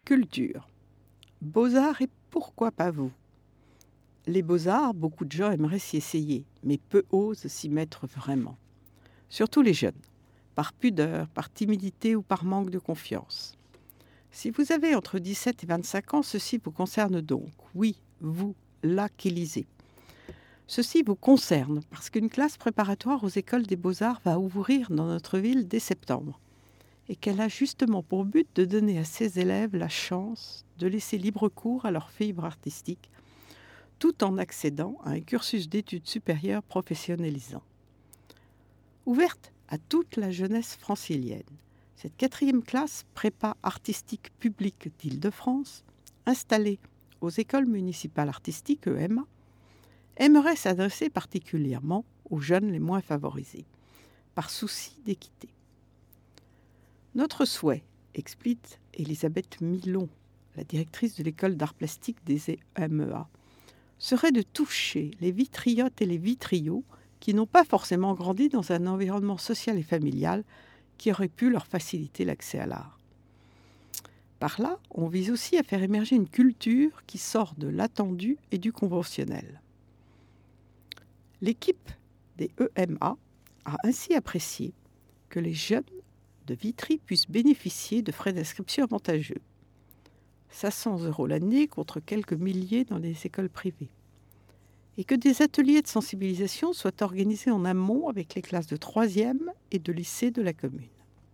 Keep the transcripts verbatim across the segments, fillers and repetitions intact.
Culture. Beaux-arts et pourquoi pas vous? Les beaux-arts, beaucoup de gens aimeraient s'y essayer, mais peu osent s'y mettre vraiment. Surtout les jeunes, par pudeur, par timidité ou par manque de confiance. Si vous avez entre dix-sept et vingt-cinq ans, ceci vous concerne donc. Oui, vous, là qui lisez. Ceci vous concerne parce qu'une classe préparatoire aux écoles des beaux-arts va ouvrir dans notre ville dès septembre et qu'elle a justement pour but de donner à ses élèves la chance de laisser libre cours à leur fibre artistique tout en accédant à un cursus d'études supérieures professionnalisant. Ouverte à toute la jeunesse francilienne, cette quatrième classe prépa artistique publique d'Île-de-France, installée aux écoles municipales artistiques E M A, aimerait s'adresser particulièrement aux jeunes les moins favorisés, par souci d'équité. Notre souhait, explique Elisabeth Milon, la directrice de l'école d'art plastique des E M E A, serait de toucher les vitriotes et les vitriots qui n'ont pas forcément grandi dans un environnement social et familial qui aurait pu leur faciliter l'accès à l'art. Par là, on vise aussi à faire émerger une culture qui sort de l'attendu et du conventionnel. L'équipe des E M A a ainsi apprécié que les jeunes de Vitry puissent bénéficier de frais d'inscription avantageux. cinq cents euros l'année contre quelques milliers dans les écoles privées. Et que des ateliers de sensibilisation soient organisés en amont avec les classes de troisième et de lycée de la commune.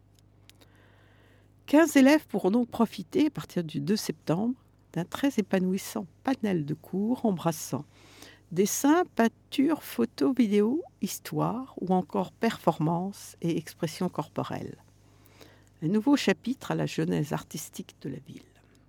quinze élèves pourront donc profiter, à partir du deux septembre, d'un très épanouissant panel de cours embrassant dessin, peinture, photo, vidéo, histoire ou encore performance et expression corporelle. Un nouveau chapitre à la genèse artistique de la ville.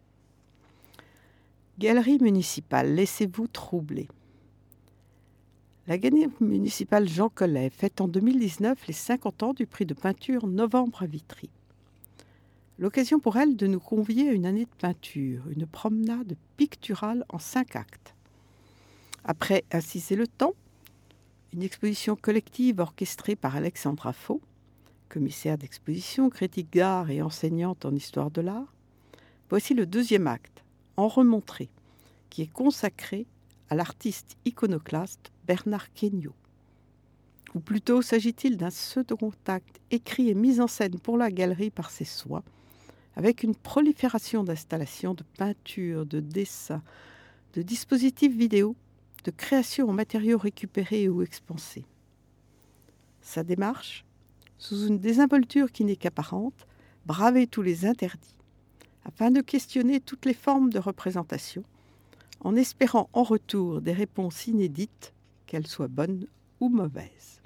Galerie municipale, laissez-vous troubler. La galerie municipale Jean Collet fête en deux mille dix-neuf les cinquante ans du prix de peinture Novembre à Vitry. L'occasion pour elle de nous convier à une année de peinture, une promenade picturale en cinq actes. Après Inciser le temps, une exposition collective orchestrée par Alexandra Faux, commissaire d'exposition, critique d'art et enseignante en histoire de l'art. Voici le deuxième acte, En remontré, qui est consacré à l'artiste iconoclaste Bernard Quegnaud. Ou plutôt s'agit-il d'un second acte écrit et mis en scène pour la galerie par ses soins, avec une prolifération d'installations, de peintures, de dessins, de dispositifs vidéo, de créations en matériaux récupérés ou expansés. Sa démarche, sous une désinvolture qui n'est qu'apparente, braver tous les interdits, afin de questionner toutes les formes de représentation, en espérant en retour des réponses inédites, qu'elles soient bonnes ou mauvaises.